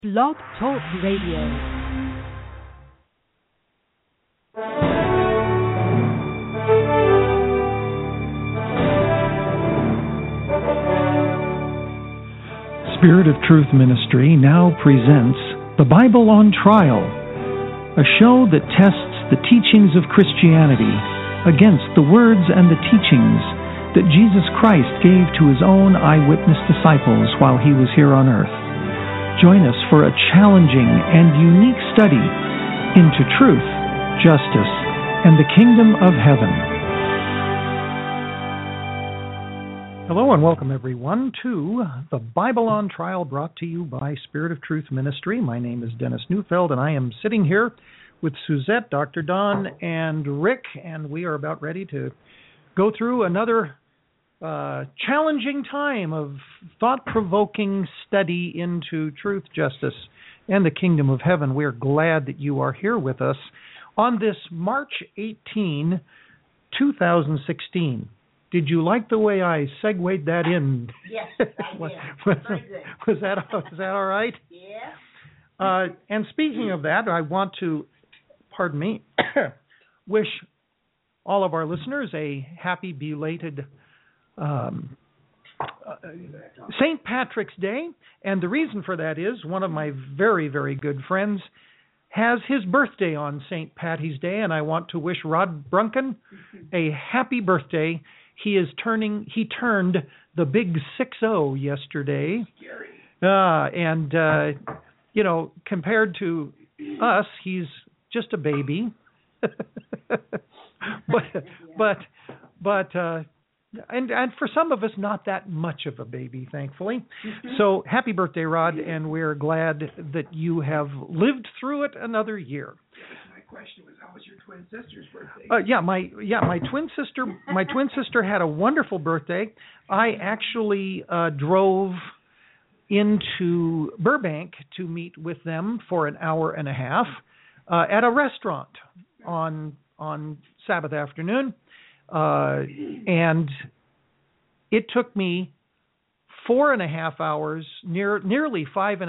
Blog Talk Radio. Spirit of Truth Ministry now presents The Bible on Trial, a show that tests the teachings of Christianity against the words and the teachings that Jesus Christ gave to his own eyewitness disciples while he was here on earth. Join us for a challenging and unique study into truth, justice, and the kingdom of heaven. Hello and welcome everyone to The Bible on Trial, brought to you by Spirit of Truth Ministry. My name is Dennis Neufeld and I am sitting here with Suzette, Dr. Don, and Rick, and we are about ready to go through another challenging time of thought-provoking study into truth, justice, and the kingdom of heaven. We're glad that you are here with us on this March 18, 2016. Did you like the way I segued that in? Yes, I did. Very good. Was that all right? Yeah. And speaking of that, I want to, wish all of our listeners a happy belated St. Patrick's Day. And the reason for that is one of my very, very good friends has his birthday on St. Patty's Day, and I want to wish Rod Brunken a happy birthday. He turned the big 6-0 yesterday. Scary. Compared to us, he's just a baby. And for some of us, not that much of a baby, thankfully. Mm-hmm. So happy birthday, Rod, and we're glad that you have lived through it another year. My question was, how was your twin sister's birthday? My twin sister had a wonderful birthday. I actually drove into Burbank to meet with them for an hour and a half at a restaurant on Sabbath afternoon. And it took me 4.5 hours, nearly 5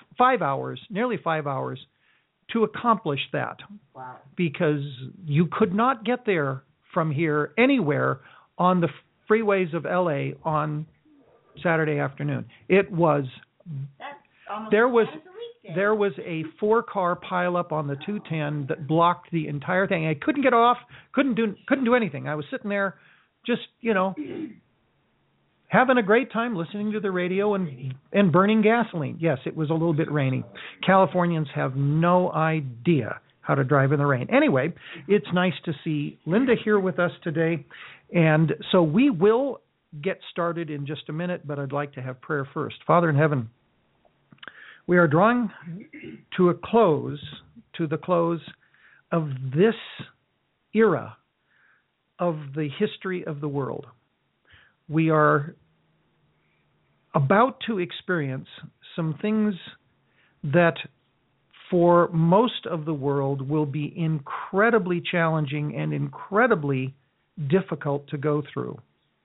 hours to accomplish that. Wow. Because you could not get there from here anywhere on the freeways of LA on Saturday afternoon. It was, there was a 4-car pileup on the 210 that blocked the entire thing. I couldn't get off, couldn't do anything. I was sitting there just, having a great time listening to the radio and burning gasoline. Yes, it was a little bit rainy. Californians have no idea how to drive in the rain. Anyway, it's nice to see Linda here with us today. And so we will get started in just a minute, but I'd like to have prayer first. Father in heaven, we are drawing to the close of this era of the history of the world. We are about to experience some things that for most of the world will be incredibly challenging and incredibly difficult to go through.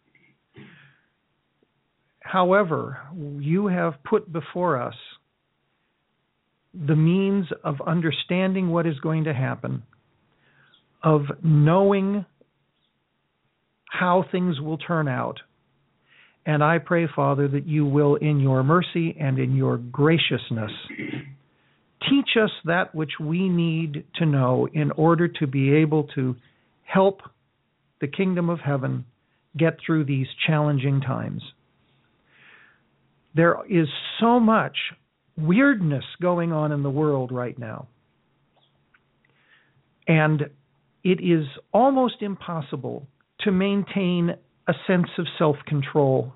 However, you have put before us the means of understanding what is going to happen, of knowing how things will turn out. And I pray, Father, that you will, in your mercy and in your graciousness, teach us that which we need to know in order to be able to help the kingdom of heaven get through these challenging times. There is so much weirdness going on in the world right now. And it is almost impossible to maintain a sense of self-control.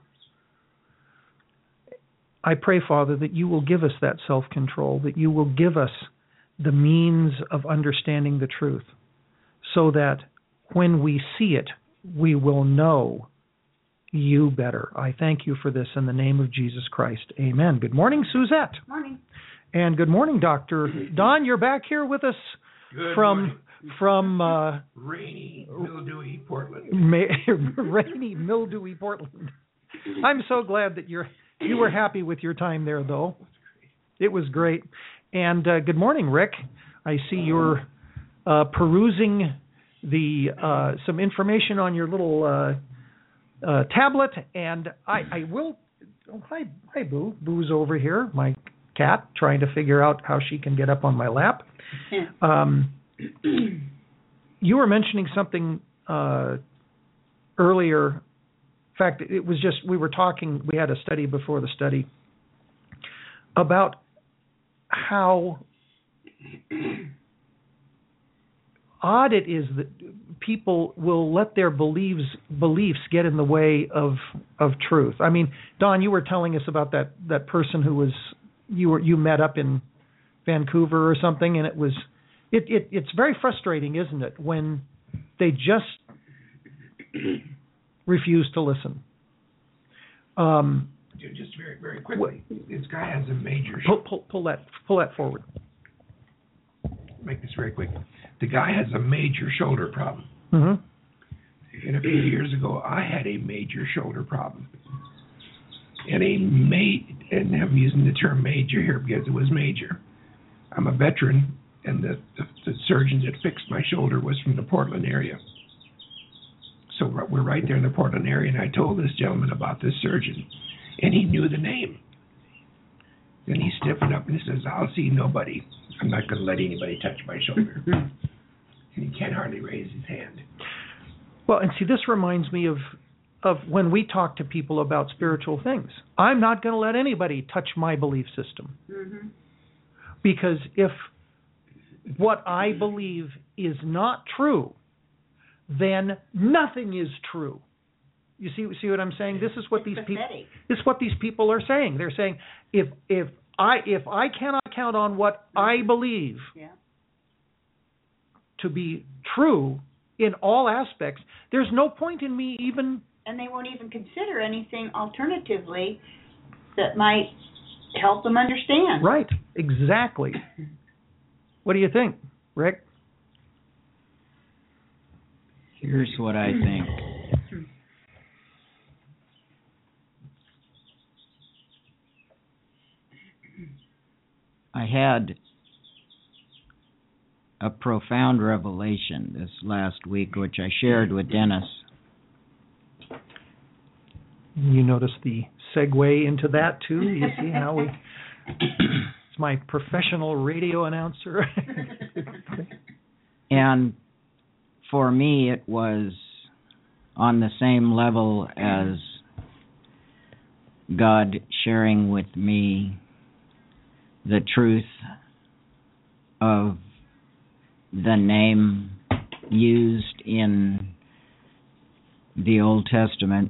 I pray, Father, that you will give us that self-control, that you will give us the means of understanding the truth, so that when we see it, we will know you better. I thank you for this in the name of Jesus Christ. Amen. Good morning, Suzette. Morning. And good morning, Dr. Don. You're back here with us from rainy, mildewy Portland. Rainy, mildewy Portland. I'm so glad that you were happy with your time there, though. It was great. And good morning, Rick. I see you're perusing the some information on your little tablet, and I will. Oh, hi, Boo. Boo's over here, my cat, trying to figure out how she can get up on my lap. You were mentioning something earlier. In fact, it was just we were talking. We had a study before the study about how odd it is that people will let their beliefs get in the way of truth. I mean, Don, you were telling us about that person who was you met up in Vancouver or something, and it's very frustrating, isn't it, when they just refuse to listen. Just very, very quickly, this guy has a major... Pull that forward. Make this very quick. The guy has a major shoulder problem. Mm-hmm. And a few years ago, I had a major shoulder problem. And I'm using the term major here because it was major. I'm a veteran, and the surgeon that fixed my shoulder was from the Portland area. So we're right there in the Portland area, and I told this gentleman about this surgeon, and he knew the name. Then he stiffened up and he says, "I'll see nobody. I'm not going to let anybody touch my shoulder." And he can't hardly raise his hand. Well, and see, this reminds me of when we talk to people about spiritual things. I'm not going to let anybody touch my belief system. Mm-hmm. Because if what I believe is not true, then nothing is true. You see what I'm saying? This is what these people. This is what these people are saying. They're saying if I cannot count on what I believe to be true in all aspects, there's no point in me even. And they won't even consider anything alternatively that might help them understand. Right. Exactly. What do you think, Rick? Here's what I think. I had a profound revelation this last week, which I shared with Dennis. You notice the segue into that, too? You see how we... It's my professional radio announcer. And for me, it was on the same level as God sharing with me the truth of the name used in the Old Testament,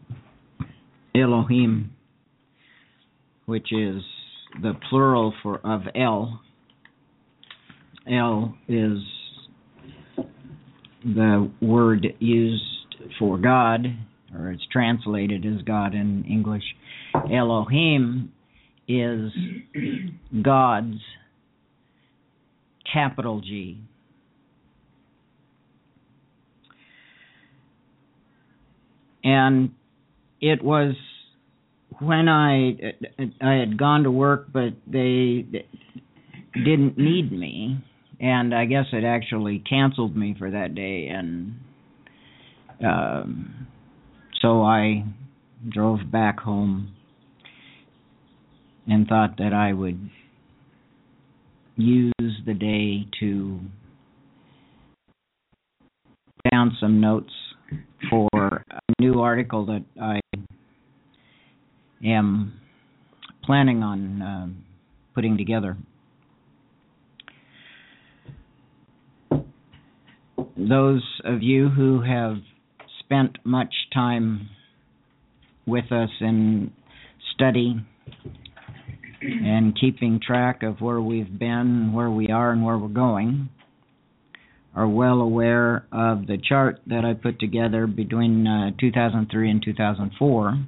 Elohim, which is the plural of El. El is the word used for God, or it's translated as God in English. Elohim is God's, capital G. And it was when I had gone to work, but they didn't need me, and I guess it actually canceled me for that day, and so I drove back home and thought that I would use the day to put down some notes for a new article that I am planning on putting together. Those of you who have spent much time with us in study and keeping track of where we've been, where we are, and where we're going are well aware of the chart that I put together between 2003 and 2004,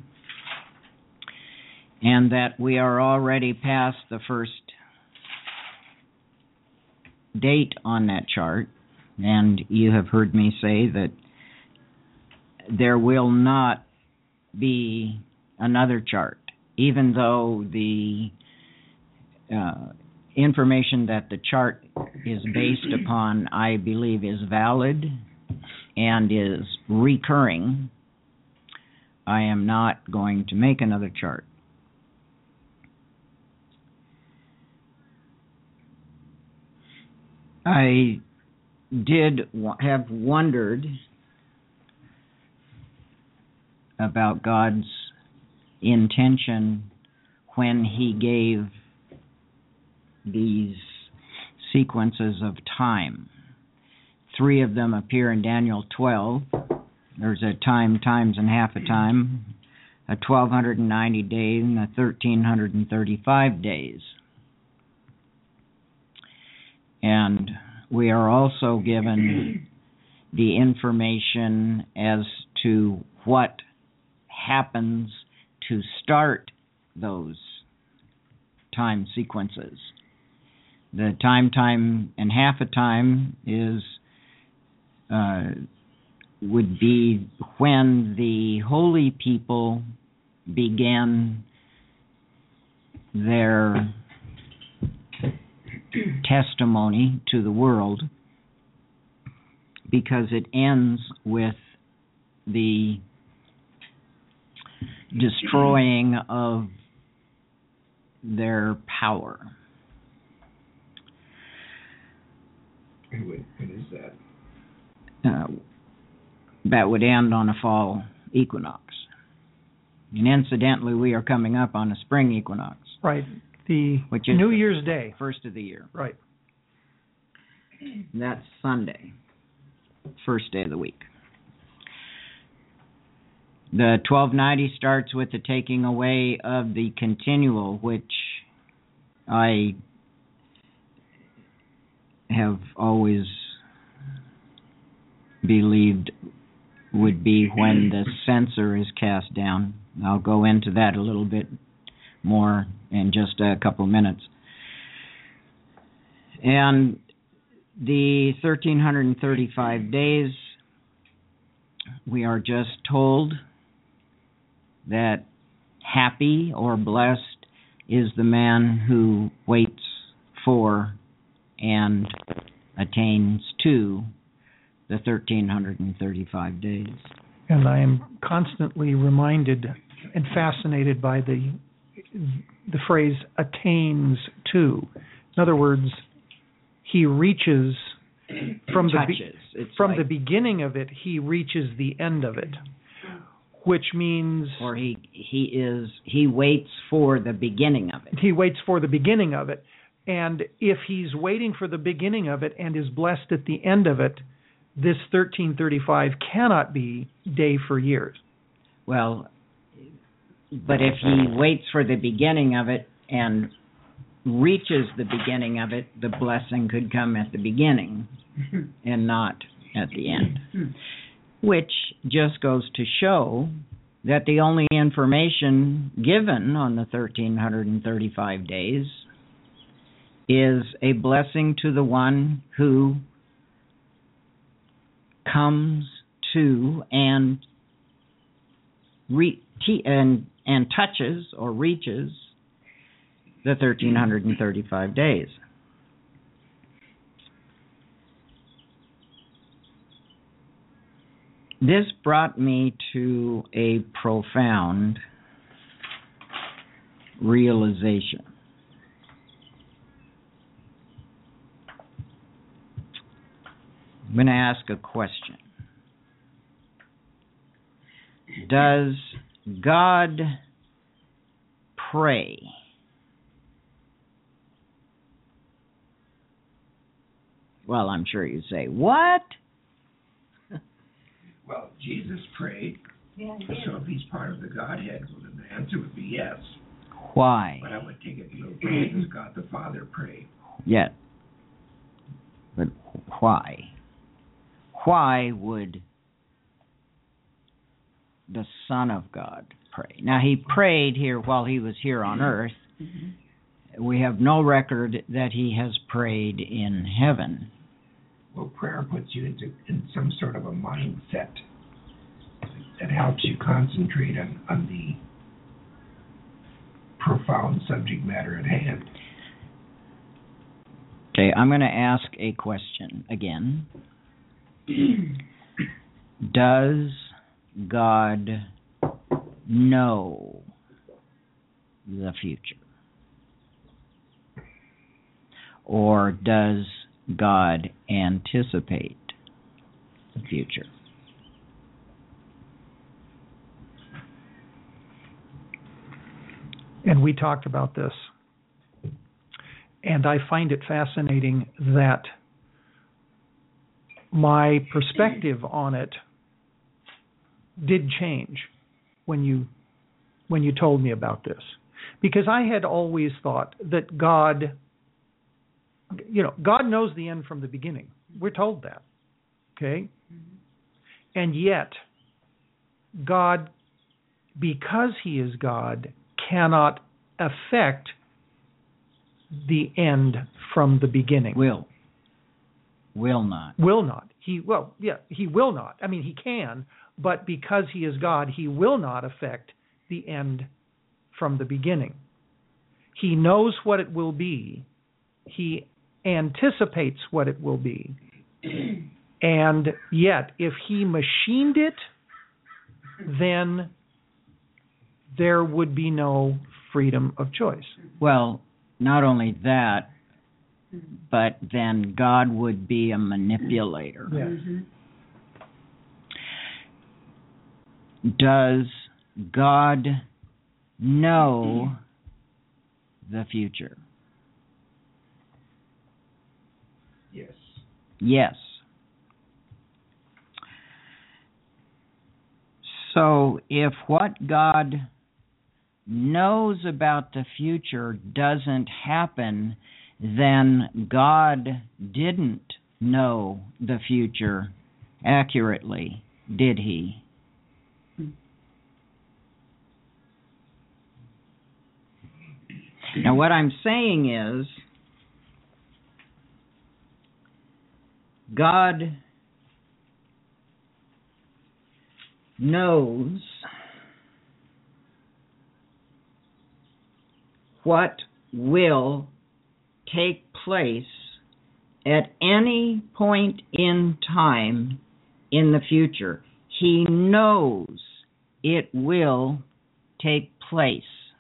and that we are already past the first date on that chart, and you have heard me say that there will not be another chart, even though the information that the chart is based upon, I believe, is valid and is recurring, I am not going to make another chart. I did have wondered about God's intention when He gave these sequences of time. 3 of them appear in Daniel 12. There's a time, times, and half a time, a 1,290 days, and a 1,335 days. And we are also given the information as to what happens to start those time sequences. The time, and half a time would be when the holy people began their testimony to the world, because it ends with the destroying of their power. When is that? That would end on a fall equinox. And incidentally, we are coming up on a spring equinox. Right. Which is New Year's Day. First of the year. Right. And that's Sunday. First day of the week. The 1290 starts with the taking away of the continual, which I have always believed would be when the censer is cast down. I'll go into that a little bit more in just a couple minutes. And the 1,335 days, we are just told that happy or blessed is the man who waits for and attains to the 1,335 days. And I am constantly reminded and fascinated by the phrase attains to. In other words, he reaches from the beginning of it, he reaches the end of it, which means, or he waits for the beginning of it. He waits for the beginning of it, and if he's waiting for the beginning of it and is blessed at the end of it, this 1335 cannot be day for years. Well, but if he waits for the beginning of it and reaches the beginning of it, the blessing could come at the beginning and not at the end. Which just goes to show that the only information given on the 1,335 days is a blessing to the one who comes to and touches or reaches the 1,335 days. This brought me to a profound realization. I'm going to ask a question. Does God pray? Well, I'm sure you say, what? Well, Jesus prayed. Yeah, so if he's part of the Godhead, well, then the answer would be yes. Why? But I would take it a little further. Does God the Father pray? Yeah. But why? Why would the Son of God pray? Now, he prayed here while he was here on earth. Mm-hmm. We have no record that he has prayed in heaven. Well, prayer puts you in some sort of a mindset that helps you concentrate on the profound subject matter at hand. I'm going to ask a question again. Does God know the future? Or does God anticipate the future? And we talked about this. And I find it fascinating that my perspective on it did change when you told me about this. Because I had always thought that God knows the end from the beginning. We're told that. Okay? And yet, God, because He is God, cannot affect the end from the beginning. Will not. Will not. He will not. I mean, He can, but because He is God, He will not affect the end from the beginning. He knows what it will be. He anticipates what it will be. And yet, if He machined it, then there would be no freedom of choice. Well, not only that, but then God would be a manipulator. Yes. Does God know the future? Yes. Yes. So if what God knows about the future doesn't happen, then God didn't know the future accurately, did He? Now, what I'm saying is, God knows what will take place at any point in time in the future. He knows it will take place.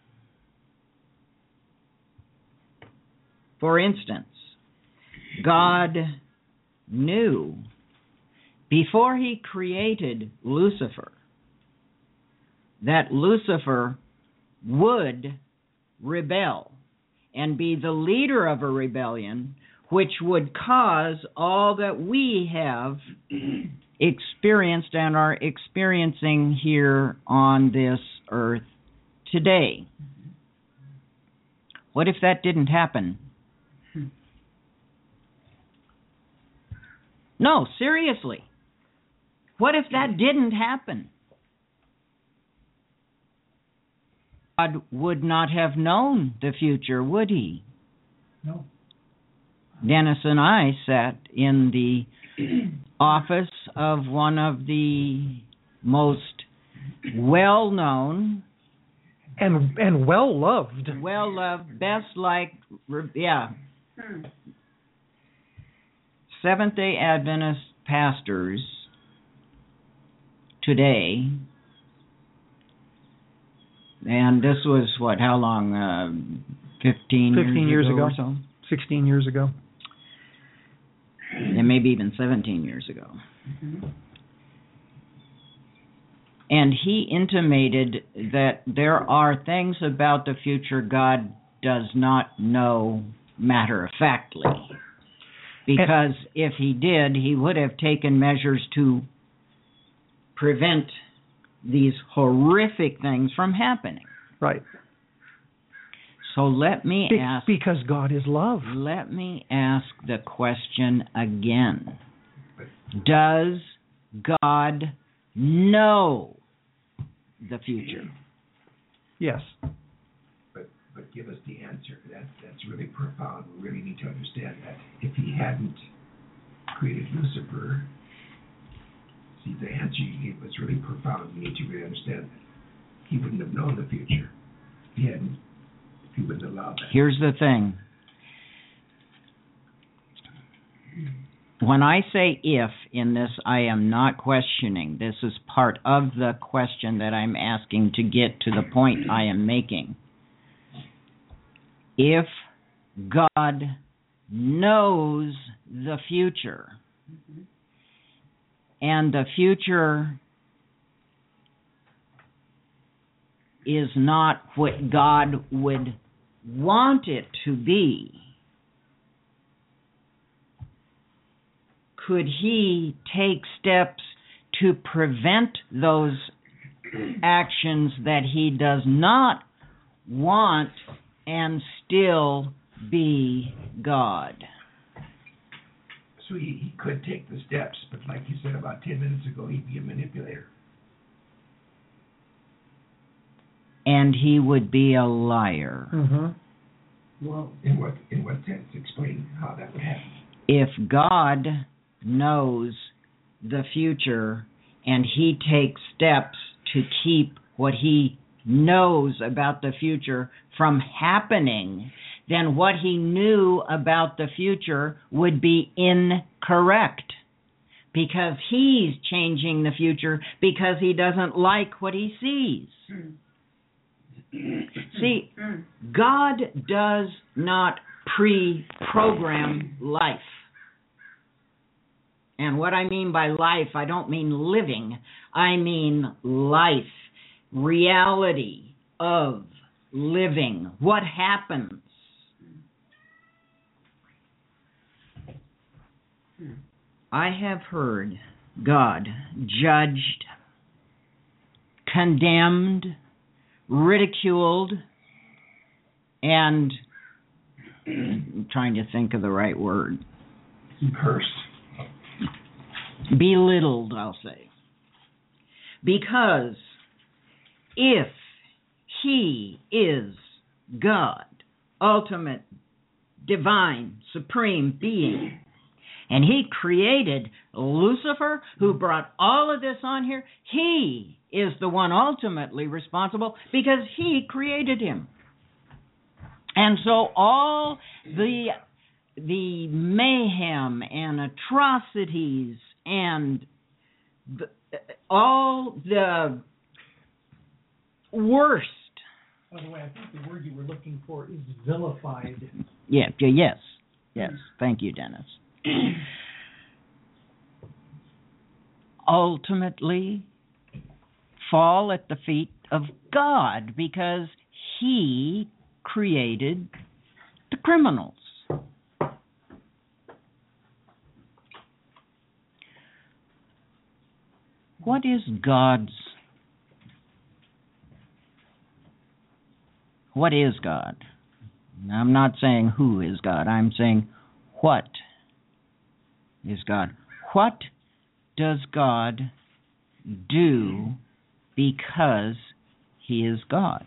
For instance, God knew before He created Lucifer that Lucifer would rebel and be the leader of a rebellion which would cause all that we have experienced and are experiencing here on this earth today. What if that didn't happen? No, seriously. What if that didn't happen? God would not have known the future, would He? No. Dennis and I sat in the office of one of the most well-known and well-loved, best-liked, Seventh-day Adventist pastors today. And this was, how long? 15 years ago or so? 16 years ago. And maybe even 17 years ago. Mm-hmm. And he intimated that there are things about the future God does not know matter-of-factly. Because if He did, He would have taken measures to prevent these horrific things from happening. Right. So let me ask... Because God is love. Let me ask the question again. Does God know the future? Yes. But give us the answer. That's really profound. We really need to understand that. If He hadn't created Lucifer, see, the answer you gave was really profound. We need to really understand that He wouldn't have known the future. He wouldn't allow that. Here's the thing. when I say if in this, I am not questioning. This is part of the question that I'm asking to get to the point I am making. If God knows the future, and the future is not what God would want it to be, could He take steps to prevent those actions that He does not want and still be God? So he could take the steps, but like you said about 10 minutes ago, he'd be a manipulator. And he would be a liar. Mm-hmm. Well, in what sense? Explain how that would happen. If God knows the future and He takes steps to keep what He knows about the future from happening, then what He knew about the future would be incorrect, because He's changing the future because He doesn't like what He sees. See, God does not pre-program life. And what I mean by life, I don't mean living. I mean life, reality of living. What happens? I have heard God judged, condemned, ridiculed, and I'm trying to think of the right word. Cursed. Belittled, I'll say. Because if He is God, ultimate, divine, supreme being, and He created Lucifer, who brought all of this on here, He is the one ultimately responsible because He created him. And so all the mayhem and atrocities and all the worst. By the way, I think the word you were looking for is vilified. Yes. Thank you, Dennis. Ultimately fall at the feet of God because He created the criminals. What is God? I'm not saying who is God. I'm saying what is God? What does God do because He is God?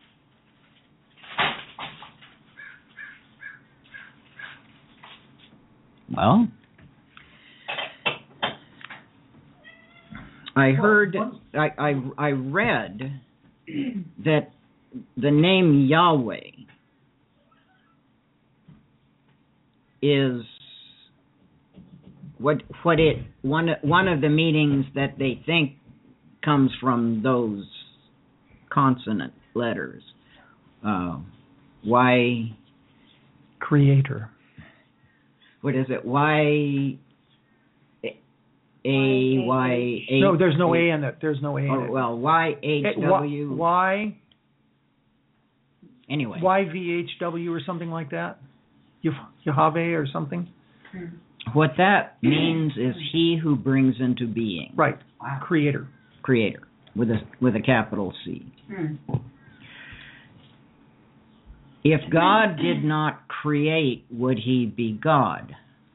Well, I heard, I read that the name Yahweh is one of the meanings that they think comes from those consonant letters. Why? Creator. What is it? Why? A-Y-A. No, there's no A in it. There's no A in it. Well, Y-H-W. Y. Anyway. YVHW or something like that. Yahweh or something. What that means is He who brings into being. Right. Wow. Creator. Creator with a capital C. If God did not create, would He be God?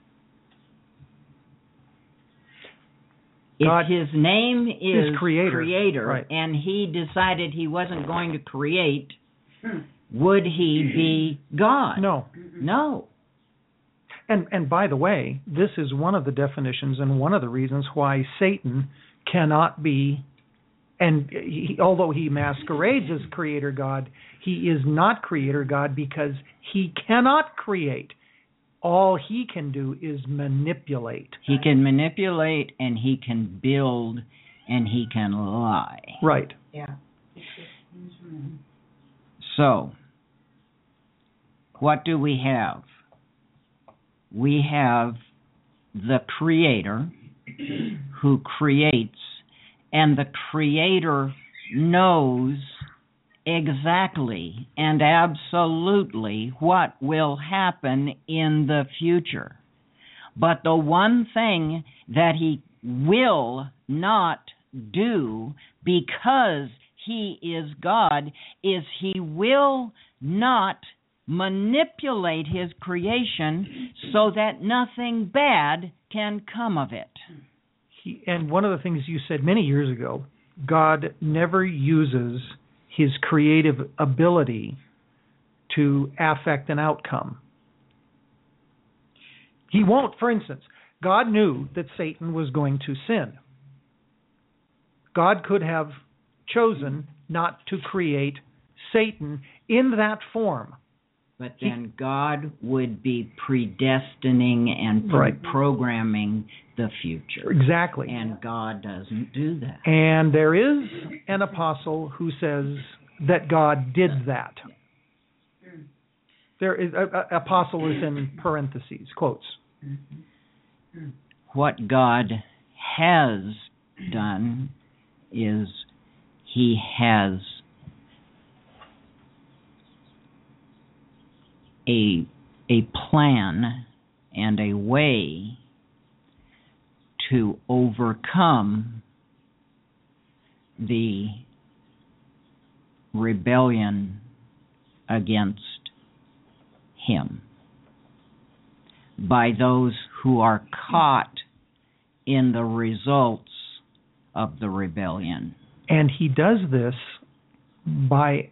If His name is Creator right, and He decided He wasn't going to create, would He be God? No. No. And by the way, this is one of the definitions and one of the reasons why Satan cannot be, and although he masquerades as Creator God, he is not Creator God because he cannot create. all he can do is manipulate. He can manipulate, and he can build, and he can lie. Right. Yeah. So, what do we have? We have the Creator who creates, and the Creator knows exactly and absolutely what will happen in the future. But the one thing that he will not do, because he is God, is he will not manipulate his creation so that nothing bad can come of it. And one of the things you said many years ago, God never uses his creative ability to affect an outcome. He won't. For instance, God knew that Satan was going to sin. God could have chosen not to create Satan in that form. But then God would be predestining and programming the future. Exactly. And God doesn't do that. And there is an apostle who says that God did that. There is apostle is in parentheses, quotes. What God has done is he has a plan and a way to overcome the rebellion against him by those who are caught in the results of the rebellion. And he does this by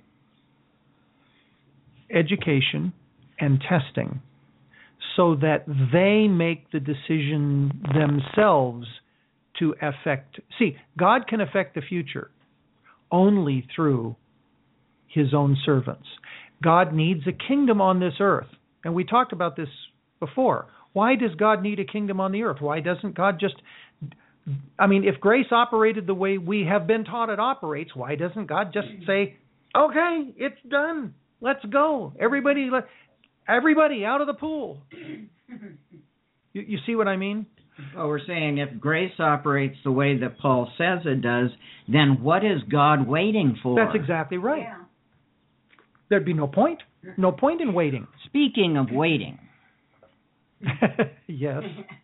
education and testing, so that they make the decision themselves to affect. See, God can affect the future only through his own servants. God needs a kingdom on this earth. And we talked about this before. Why does God need a kingdom on the earth? Why doesn't God just... I mean, if grace operated the way we have been taught it operates, why doesn't God just say, okay, it's done. Let's go. Everybody out of the pool. You see what I mean? Well, we're saying if grace operates the way that Paul says it does, then what is God waiting for? That's exactly right. Yeah. There'd be no point. No point in waiting. Speaking of waiting. Yes.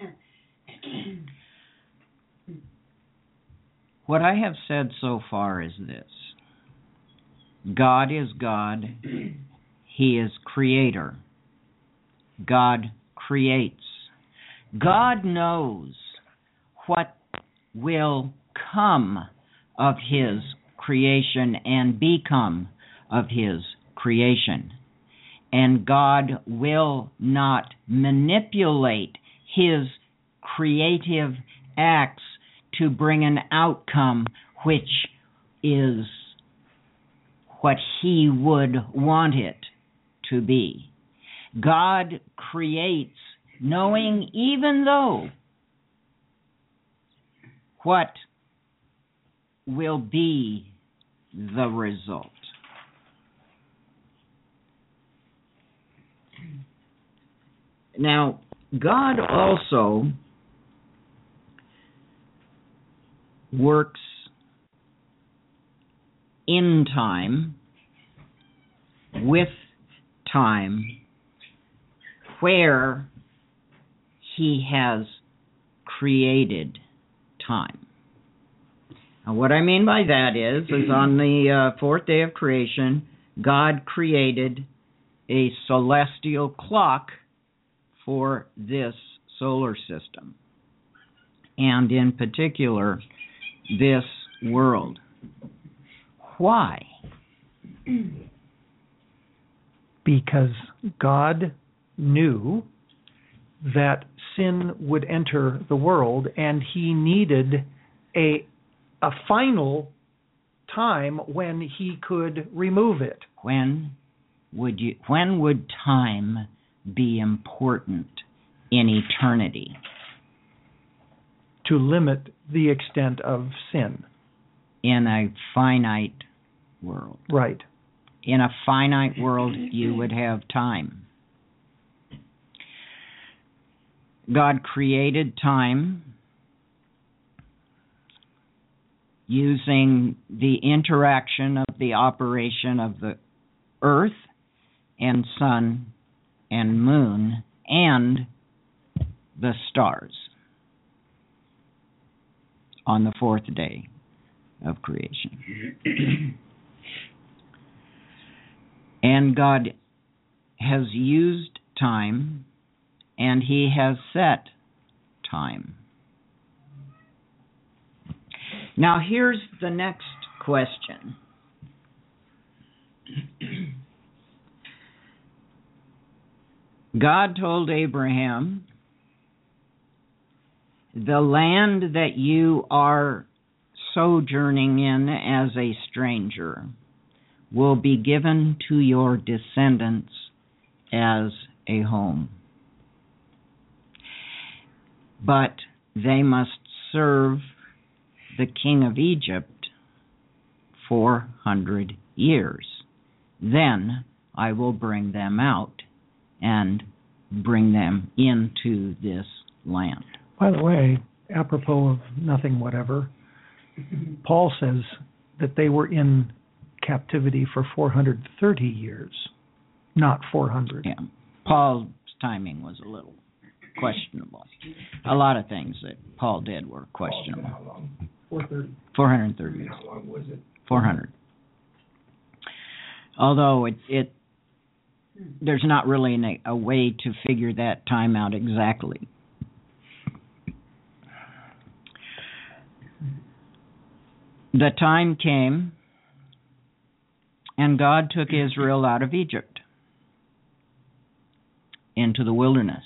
What I have said so far is this. God is God. He is creator. God creates. God knows what will come of his creation and become of his creation. And God will not manipulate his creative acts to bring an outcome which is what he would want it to be. God creates knowing even though what will be the result. Now, God also works in time, with time, where he has created time. Now, what I mean by that is on the fourth day of creation, God created a celestial clock for this solar system, and in particular, this world. Why? Because God knew that sin would enter the world, and he needed a final time when he could remove it. When would time be important in eternity. To limit the extent of sin. In a finite world. Right. In a finite world, you would have time. God created time using the interaction of the operation of the earth and sun and moon and the stars on the fourth day of creation. And God has used time, and He has set time. Now here's the next question. God told Abraham, the land that you are sojourning in as a stranger will be given to your descendants as a home. But they must serve the king of Egypt 400 years. Then I will bring them out and bring them into this land. By the way, apropos of nothing whatever, Paul says that they were in captivity for 430 years, not 400. Yeah. Paul's timing was a little questionable. A lot of things that Paul did were questionable. How long? 430. 430 years. How long was it? 400. Although there's not really a way to figure that time out exactly. The time came, and God took Israel out of Egypt into the wilderness.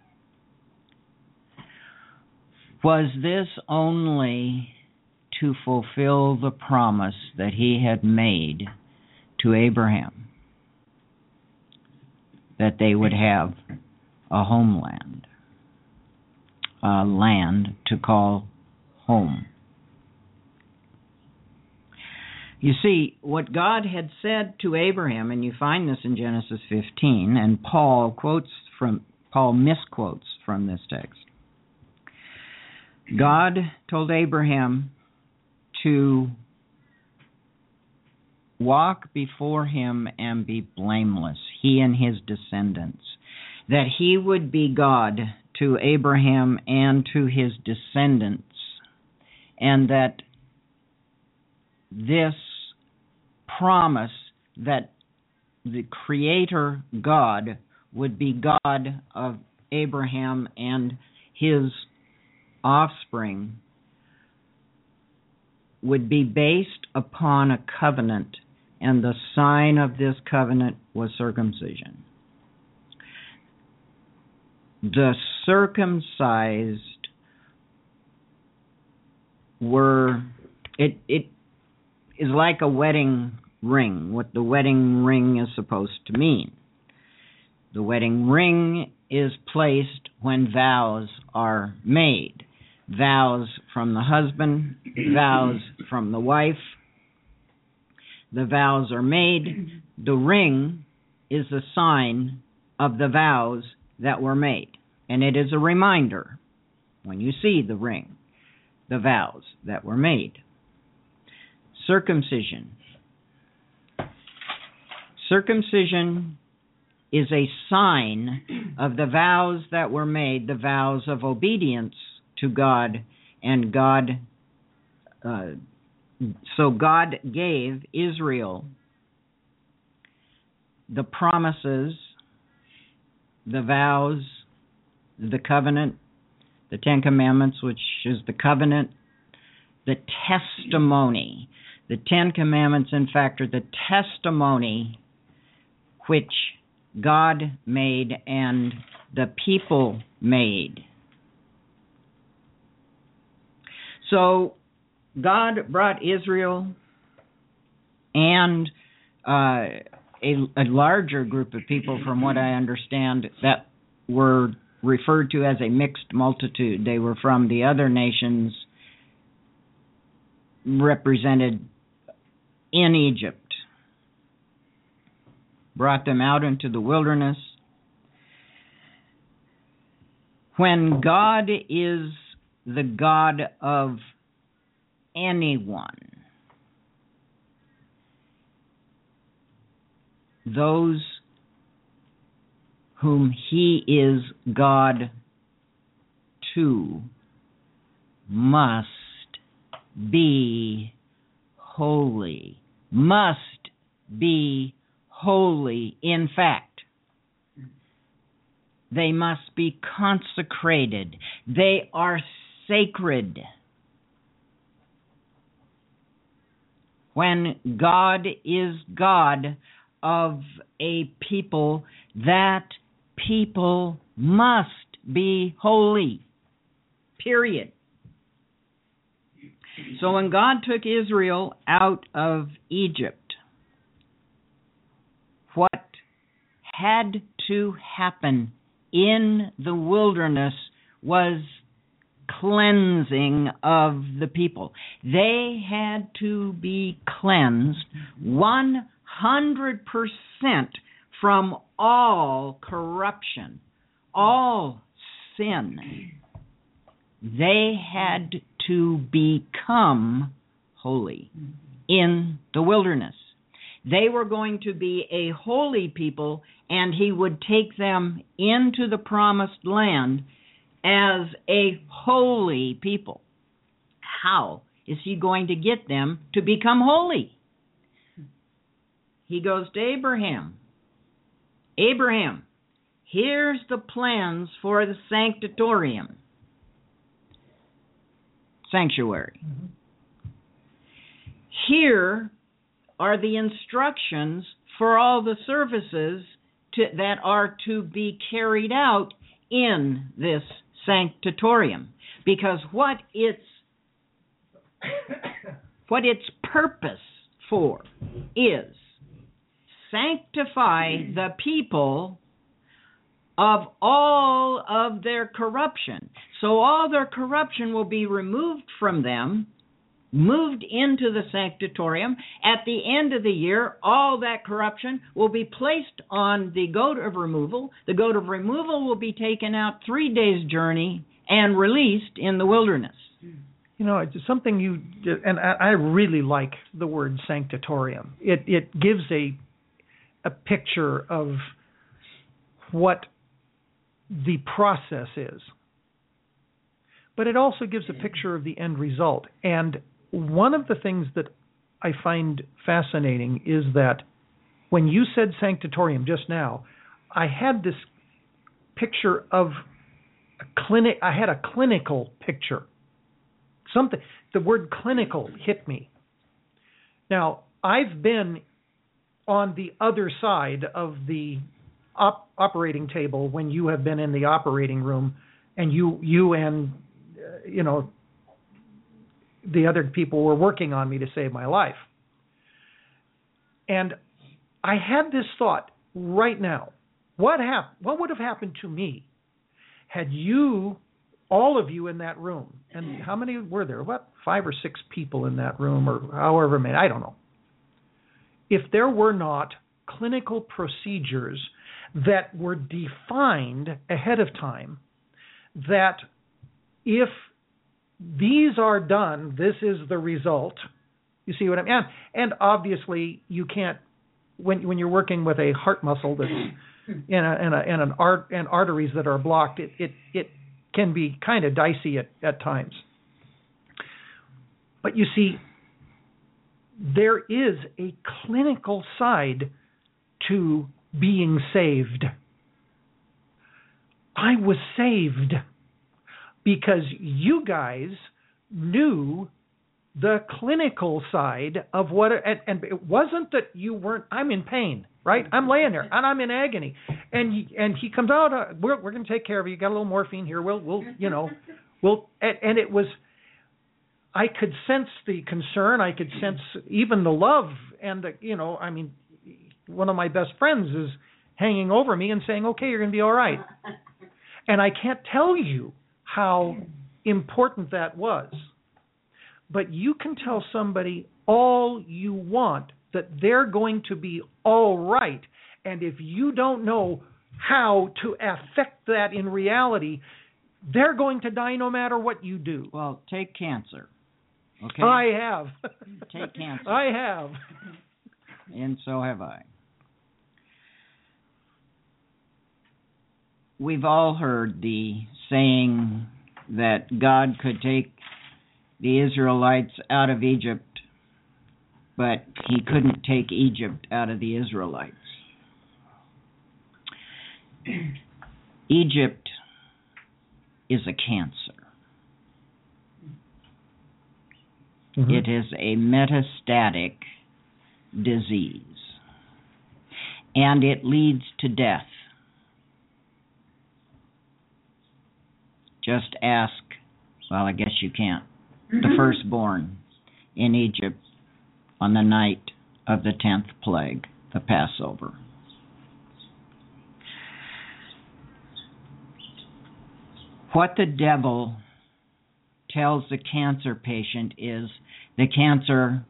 Was this only to fulfill the promise that He had made to Abraham, that they would have a homeland, a land to call home? You see, what God had said to Abraham, and you find this in Genesis 15, and Paul misquotes from this text. God told Abraham to walk before Him and be blameless, he and his descendants, that He would be God to Abraham and to his descendants, and that this promise that the Creator God would be God of Abraham and his offspring would be based upon a covenant, and the sign of this covenant was circumcision. The circumcised it is like a wedding ring, what the wedding ring is supposed to mean. The wedding ring is placed when vows are made. Vows from the husband, vows from the wife. The vows are made. The ring is a sign of the vows that were made. And it is a reminder, when you see the ring, the vows that were made. Circumcision. Circumcision is a sign of the vows that were made, the vows of obedience to God, and so God gave Israel the promises, the vows, the covenant, the Ten Commandments, which is the covenant, the testimony. The Ten Commandments, in fact, are the testimony which God made and the people made. So God brought Israel and a larger group of people, from what I understand, that were referred to as a mixed multitude. They were from the other nations represented in Egypt. Brought them out into the wilderness. When God is the God of anyone, those whom He is God to must be holy. Must be holy. In fact, they must be consecrated. They are sacred. When God is God of a people, that people must be holy. Period. So when God took Israel out of Egypt, what had to happen in the wilderness was cleansing of the people. They had to be cleansed 100% from all corruption, all sin. They had to become holy in the wilderness. They were going to be a holy people, and He would take them into the promised land as a holy people. How is He going to get them to become holy? He goes to Abraham. Abraham, here's the plans for the sanctuary. Here are the instructions for all the services that are to be carried out in this sanctuarium, because what its purpose for is sanctify the people of all of their corruption. So all their corruption will be removed from them, moved into the sanctuarium. At the end of the year, all that corruption will be placed on the goat of removal. The goat of removal will be taken out 3 days' journey and released in the wilderness. You know, it's something you, and I really like the word sanctuarium. It gives a picture of what the process is. But it also gives a picture of the end result. And one of the things that I find fascinating is that when you said sanctuarium just now, I had this picture of a clinic. I had a clinical picture. The word clinical hit me. Now, I've been on the other side of the operating table when you have been in the operating room, and you and the other people were working on me to save my life. And I had this thought right now. What would have happened to me had you, all of you in that room, and how many were there? 5 or 6 people in that room, or however many, I don't know. If there were not clinical procedures that were defined ahead of time, that if these are done, this is the result. You see what I mean? And obviously, you can't, when you're working with a heart muscle that's and arteries that are blocked, it can be kind of dicey at times. But you see, there is a clinical side to being saved. I was saved because you guys knew the clinical side of what, and it wasn't that you weren't. I'm in pain, right? I'm laying there and I'm in agony, and he comes out. We're going to take care of you. You got a little morphine here. We'll and it was. I could sense the concern. I could sense even the love, and one of my best friends is hanging over me and saying, "Okay, you're going to be all right." And I can't tell you how important that was. But you can tell somebody all you want that they're going to be all right. And if you don't know how to affect that in reality, they're going to die no matter what you do. Well, take cancer. Okay? I have. Take cancer. I have. And so have I. We've all heard the saying that God could take the Israelites out of Egypt, but he couldn't take Egypt out of the Israelites. Egypt is a cancer. Mm-hmm. It is a metastatic disease, and it leads to death. Just ask, well, I guess you can't, the firstborn in Egypt on the night of the 10th plague, the Passover. What the devil tells the cancer patient is the cancer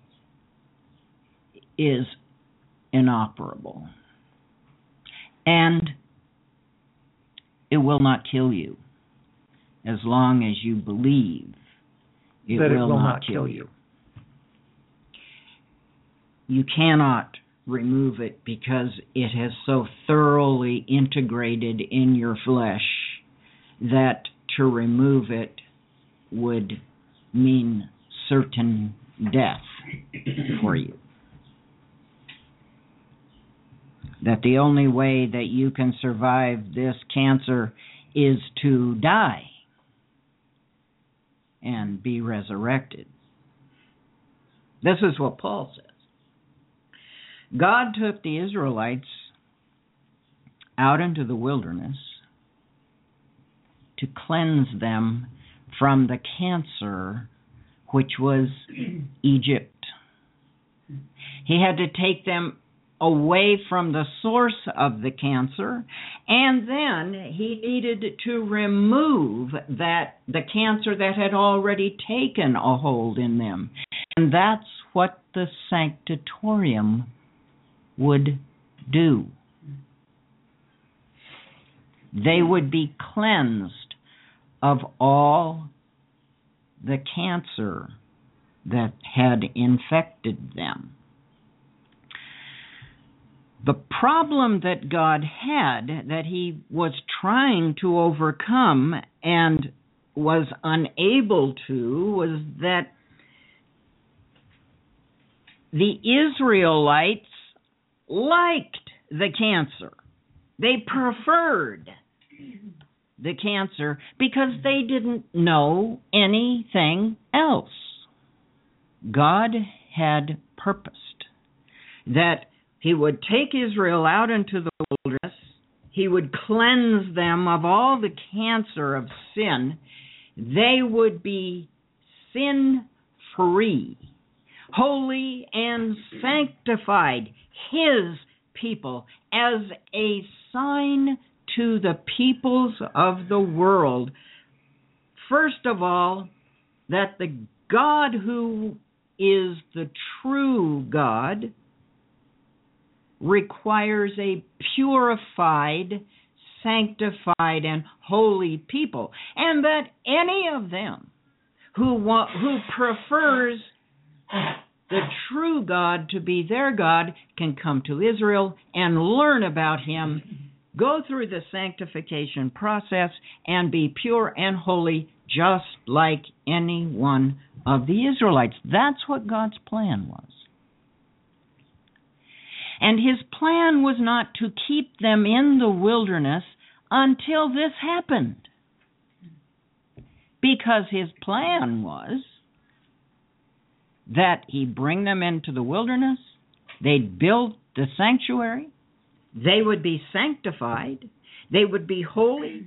is inoperable, and it will not kill you as long as you believe it will not kill you. You cannot remove it because it has so thoroughly integrated in your flesh that to remove it would mean certain death for you. That the only way that you can survive this cancer is to die and be resurrected. This is what Paul says. God took the Israelites out into the wilderness to cleanse them from the cancer which was Egypt. He had to take them away from the source of the cancer, and then he needed to remove the cancer that had already taken a hold in them. And that's what the sanctitorium would do. They would be cleansed of all the cancer that had infected them. The problem that God had, that he was trying to overcome and was unable to, was that the Israelites liked the cancer. They preferred the cancer because they didn't know anything else. God had purposed that he would take Israel out into the wilderness. He would cleanse them of all the cancer of sin. They would be sin-free, holy and sanctified, his people, as a sign to the peoples of the world. First of all, that the God who is the true God requires a purified, sanctified, and holy people, and that any of them who prefers the true God to be their God can come to Israel and learn about him, go through the sanctification process, and be pure and holy just like any one of the Israelites. That's what God's plan was. And his plan was not to keep them in the wilderness until this happened. Because his plan was that he'd bring them into the wilderness, they'd build the sanctuary, they would be sanctified, they would be holy,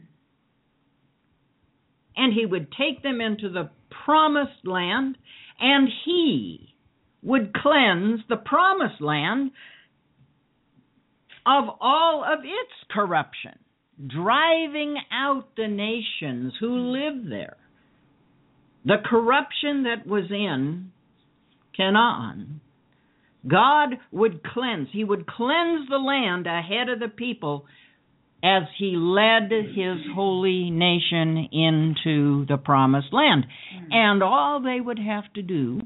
and he would take them into the promised land, and he would cleanse the promised land of all of its corruption. driving out the nations who lived there. The corruption that was in Canaan, God would cleanse. He would cleanse the land ahead of the people as he led his holy nation into the promised land. And all they would have to do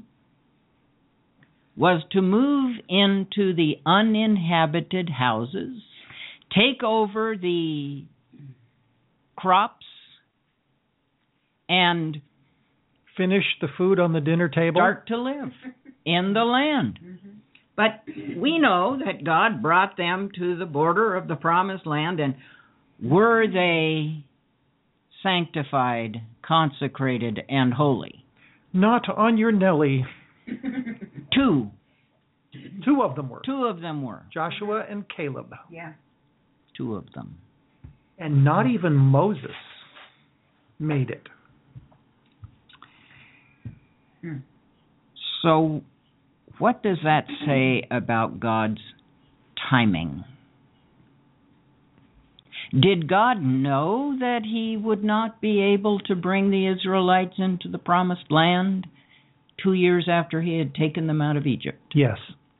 was to move into the uninhabited houses, take over the crops, and finish the food on the dinner table. Start to live in the land. But we know that God brought them to the border of the promised land, and were they sanctified, consecrated, and holy? Not on your Nelly. Two. Two of them were. Two of them were. Joshua and Caleb. Yeah. Two of them. And not even Moses made it. So, what does that say about God's timing? Did God know that he would not be able to bring the Israelites into the promised land 2 years after he had taken them out of Egypt? Yes.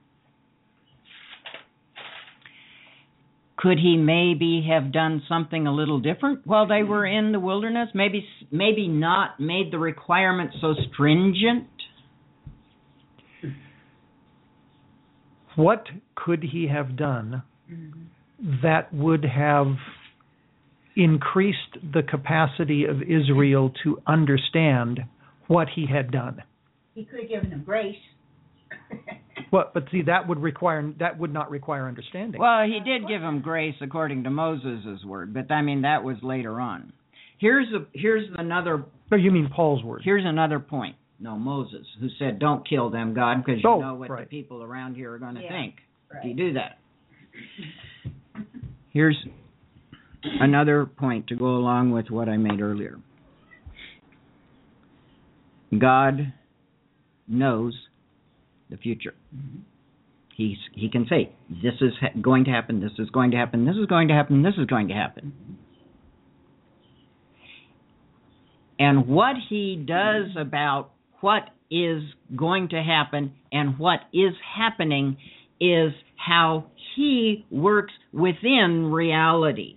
Could he maybe have done something a little different while they were in the wilderness? Maybe not made the requirements so stringent? What could he have done that would have increased the capacity of Israel to understand what he had done? He could have given them grace. But see, that would not require understanding. Well, he did give them grace according to Moses' word, but I mean that was later on. Here's another. No, you mean Paul's word? Here's another point. No, Moses, who said, "Don't kill them, God, because you know what the people around here are going to think if you do that." Here's another point to go along with what I made earlier. God knows the future. He can say, this is going to happen, this is going to happen, this is going to happen, this is going to happen. And what he does about what is going to happen and what is happening is how he works within reality.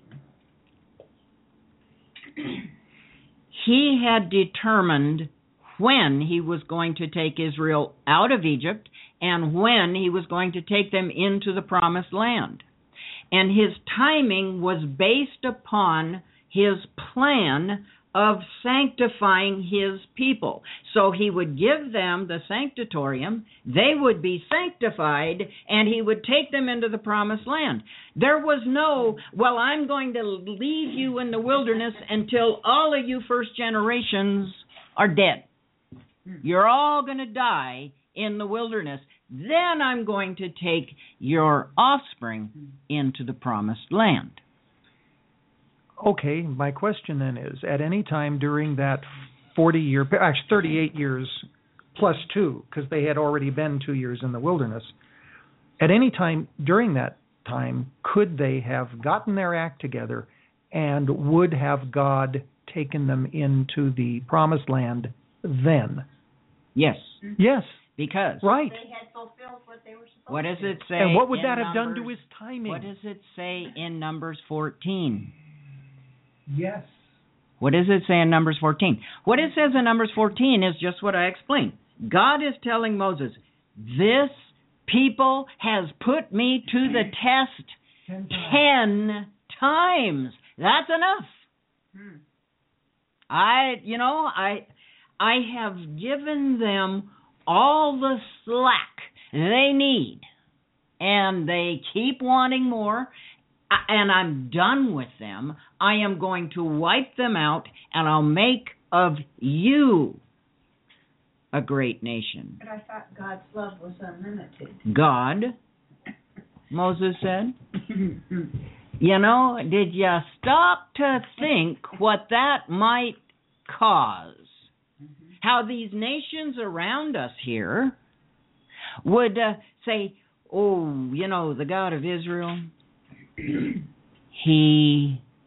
He had determined when he was going to take Israel out of Egypt and when he was going to take them into the promised land. And his timing was based upon his plan of sanctifying his people. So he would give them the sanctuarium, they would be sanctified, and he would take them into the promised land. There was no, well, I'm going to leave you in the wilderness until all of you first generations are dead. You're all going to die in the wilderness. Then I'm going to take your offspring into the promised land. Okay, my question then is, at any time during that 40-year, actually 38 years plus 2, because they had already been 2 years in the wilderness, at any time during that time, could they have gotten their act together and would have God taken them into the promised land then? Yes. Yes. Because. Right. They had fulfilled what they were supposed to. What does it say? And what would that have Numbers, done to his timing? What does it say in Numbers 14? Yes. What does it say in Numbers 14? What it says in Numbers 14 is just what I explained. God is telling Moses, this people has put me to the test 10 times. That's enough. I have given them all the slack they need, and they keep wanting more, and I'm done with them. I am going to wipe them out, and I'll make of you a great nation. But I thought God's love was unlimited. God, Moses said. You know, did you stop to think what that might cause? How these nations around us here would say, oh, you know, the God of Israel, he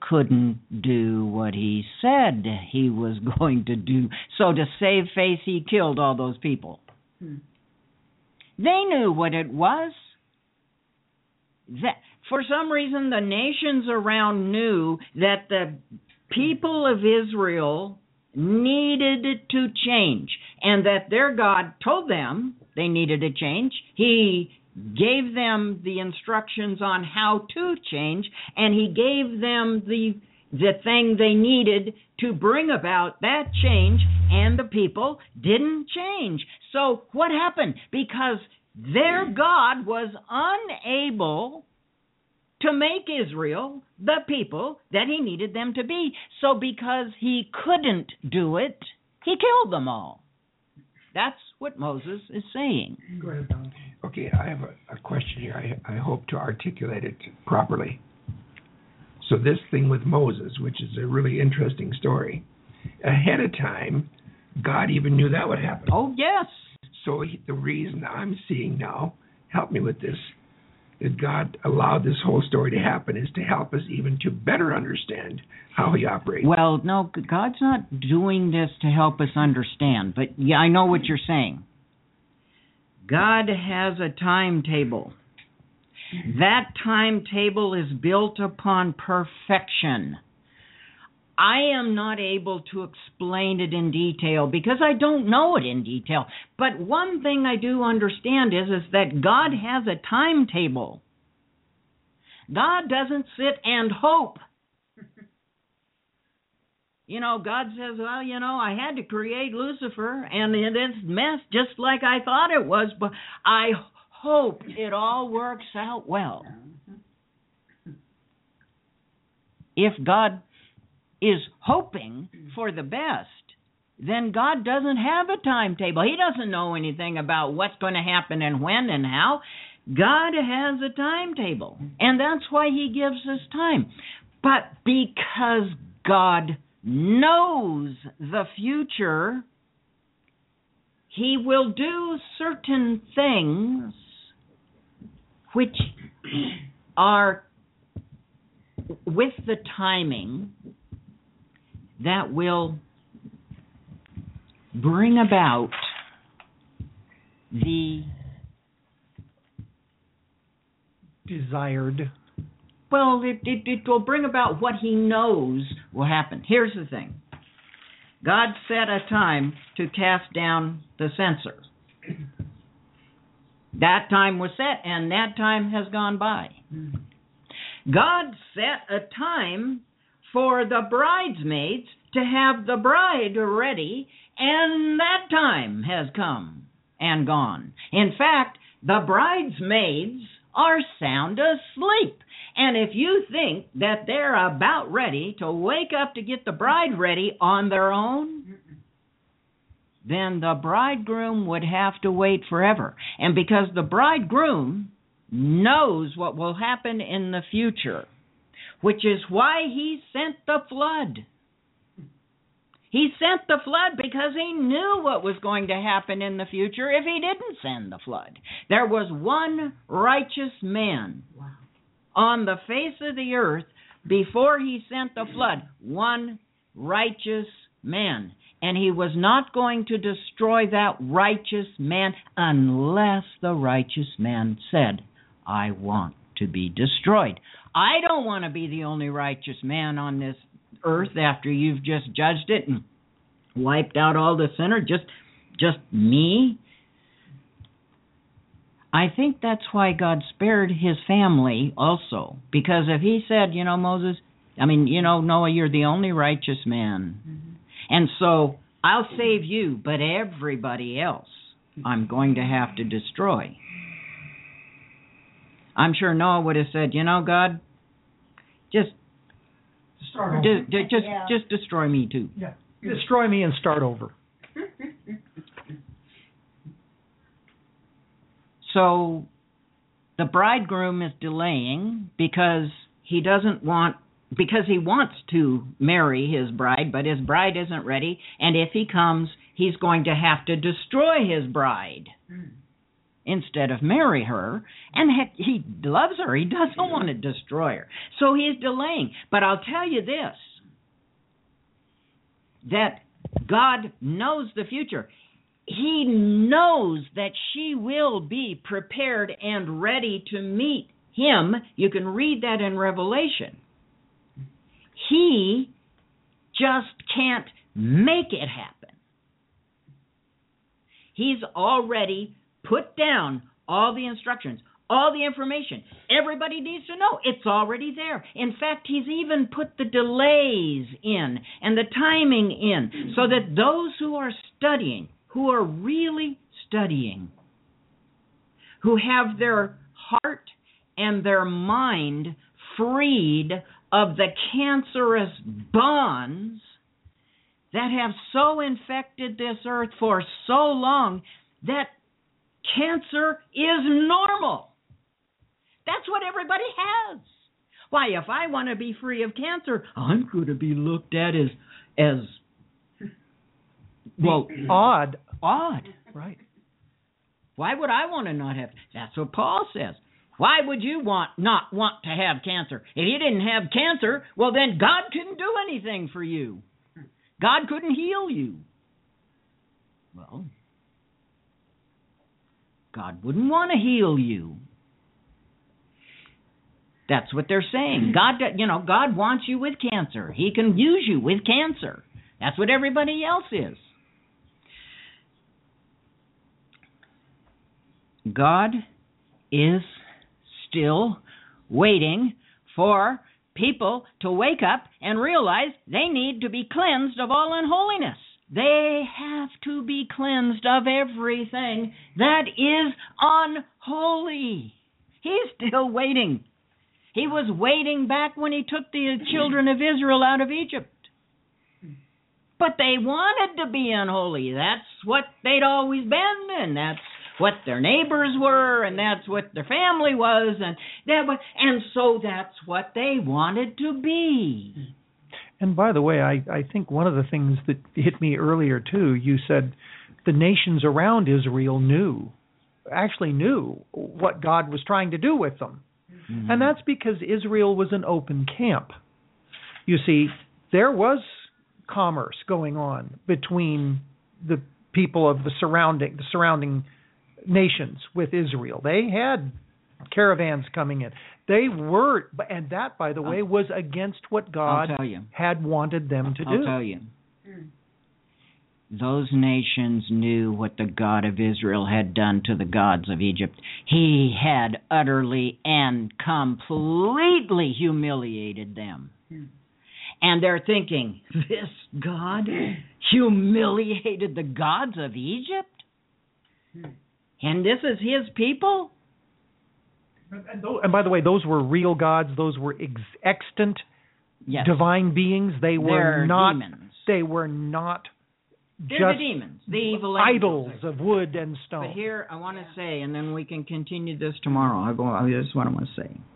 couldn't do what he said he was going to do. So to save face, he killed all those people. They knew what it was. That, for some reason, the nations around knew that the people of Israel needed to change, and that their God told them they needed to change. He gave them the instructions on how to change, and he gave them the thing they needed to bring about that change, and the people didn't change. So what happened? Because their God was unable to make Israel the people that he needed them to be. So because he couldn't do it, he killed them all. That's what Moses is saying. Go ahead, Don. Okay, I have a question here. I hope to articulate it properly. So this thing with Moses, which is a really interesting story, ahead of time, God even knew that would happen. Oh, yes. So the reason I'm seeing now, help me with this, that God allowed this whole story to happen is to help us even to better understand how he operates. Well, no, God's not doing this to help us understand, but yeah, I know what you're saying. God has a timetable. That timetable is built upon perfection. I am not able to explain it in detail because I don't know it in detail. But one thing I do understand is that God has a timetable. God doesn't sit and hope. You know, God says, well, you know, I had to create Lucifer, and it is mess just like I thought it was, but I hope it all works out well. If God is hoping for the best, then God doesn't have a timetable. He doesn't know anything about what's going to happen and when and how. God has a timetable, and that's why he gives us time. But because God knows the future, he will do certain things which are with the timing that will bring about the desired. Well, it will bring about what he knows will happen. Here's the thing. God set a time to cast down the censer. That time was set, and that time has gone by. God set a time for the bridesmaids to have the bride ready, and that time has come and gone. In fact, the bridesmaids are sound asleep. And if you think that they're about ready to wake up to get the bride ready on their own, then the bridegroom would have to wait forever. And because the bridegroom knows what will happen in the future, which is why he sent the flood. He sent the flood because he knew what was going to happen in the future if he didn't send the flood. There was one righteous man on the face of the earth before he sent the flood. One righteous man. And he was not going to destroy that righteous man unless the righteous man said, I want to be destroyed. I don't want to be the only righteous man on this earth after you've just judged it and wiped out all the sinners, just me. I think that's why God spared his family also, because if he said, you know, Moses, Noah, you're the only righteous man, and so I'll save you, but everybody else I'm going to have to destroy. I'm sure Noah would have said, you know, God, just destroy me too. Yeah. Destroy me and start over. So the bridegroom is delaying because he wants to marry his bride, but his bride isn't ready, and if he comes, he's going to have to destroy his bride. instead of marry her. And heck, he loves her. He doesn't want to destroy her. So he's delaying. But I'll tell you this, that God knows the future. He knows that she will be prepared and ready to meet him. You can read that in Revelation. He just can't make it happen. He's already put down all the instructions, all the information. Everybody needs to know. It's already there. In fact, he's even put the delays in and the timing in so that those who are studying, who are really studying, who have their heart and their mind freed of the cancerous bonds that have so infected this earth for so long that cancer is normal. That's what everybody has. Why, if I want to be free of cancer, I'm going to be looked at as well, odd. Right. Why would I want to not have? That's what Paul says. Why would you not want to have cancer? If you didn't have cancer, well, then God couldn't do anything for you. God couldn't heal you. Well, God wouldn't want to heal you. That's what they're saying. God wants you with cancer. He can use you with cancer. That's what everybody else is. God is still waiting for people to wake up and realize they need to be cleansed of all unholiness. They have to be cleansed of everything that is unholy. He's still waiting. He was waiting back when he took the children of Israel out of Egypt. But they wanted to be unholy. That's what they'd always been, and that's what their neighbors were, and that's what their family was, and so that's what they wanted to be. And by the way, I think one of the things that hit me earlier too, you said the nations around Israel knew what God was trying to do with them. Mm-hmm. And that's because Israel was an open camp. You see, there was commerce going on between the people of the surrounding nations with Israel. They had caravans coming in. They were, and that, by the way, was against what God had wanted them to do. I'll tell you. Those nations knew what the God of Israel had done to the gods of Egypt. He had utterly and completely humiliated them. And they're thinking, this God humiliated the gods of Egypt? And this is his people? And by the way, those were real gods. Those were extant divine beings. They're not demons. They were not They're just the demons, the evil idols of wood and stone. But here, I want to say, and then we can continue this tomorrow. This is what I want to say.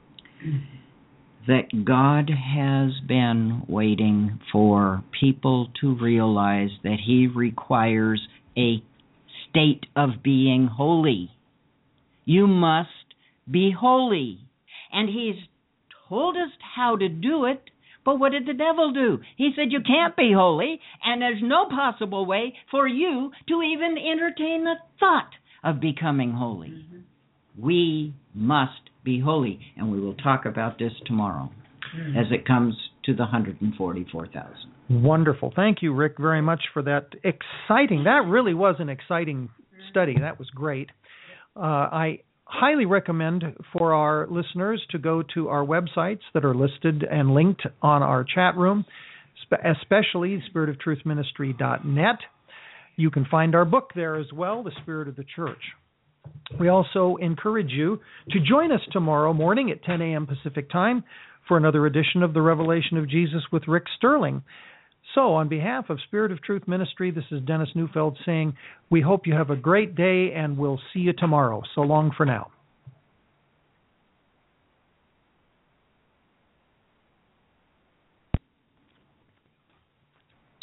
That God has been waiting for people to realize that he requires a state of being holy. You must be holy. And he's told us how to do it, but what did the devil do? He said you can't be holy, and there's no possible way for you to even entertain the thought of becoming holy. Mm-hmm. We must be holy, and we will talk about this tomorrow as it comes to the 144,000. Wonderful. Thank you, Rick, very much for that exciting. That really was an exciting study. That was great. I highly recommend for our listeners to go to our websites that are listed and linked on our chat room, especially spiritoftruthministry.net. You can find our book there as well, The Spirit of the Church. We also encourage you to join us tomorrow morning at 10 a.m. Pacific Time for another edition of The Revelation of Jesus with Rick Sterling. So, on behalf of Spirit of Truth Ministry, this is Dennis Neufeld saying, we hope you have a great day, and we'll see you tomorrow. So long for now.